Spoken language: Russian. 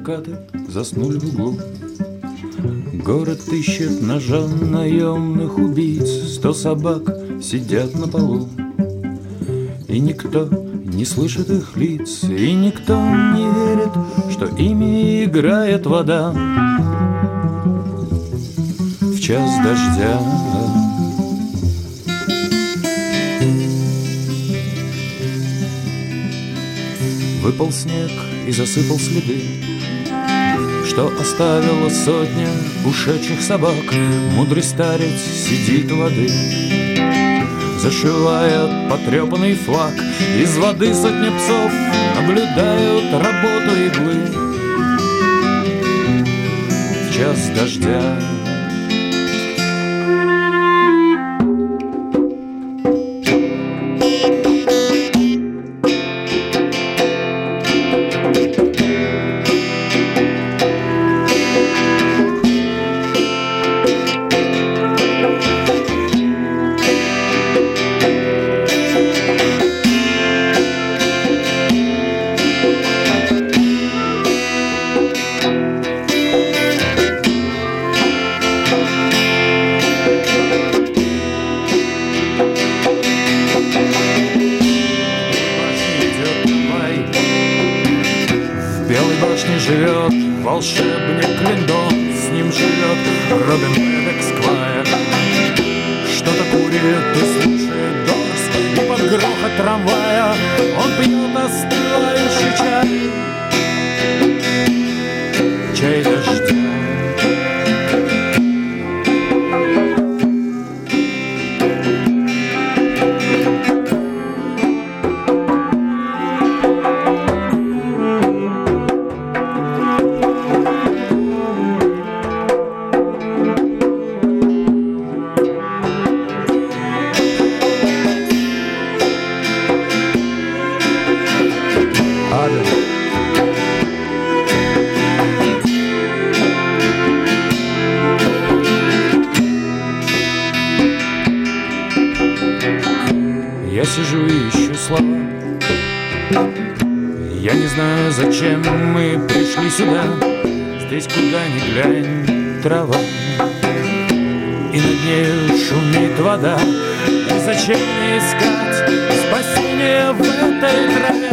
закаты заснули в углу. Город ищет ножа наемных убийц, 100 собак сидят на полу. И никто не слышит их лиц, и никто не верит, что ими играет вода в час дождя. Выпал снег и засыпал следы, что оставила сотня ушедших собак. Мудрый старец сидит у воды, зашивает потрепанный флаг. Из воды сотня псов наблюдают работу иглы в час дождя. Живет волшебник Линдон, с ним живет Робин Гуд Эсквайр. Что-то курит и слушает Дорс, и под грохот трамвая он пьет остывающий чай, чай дождя. Я сижу и ищу слова. Я не знаю, зачем мы пришли сюда. Здесь куда ни глянь трава, и над нею шумит вода. И зачем мне искать спасение в этой траве?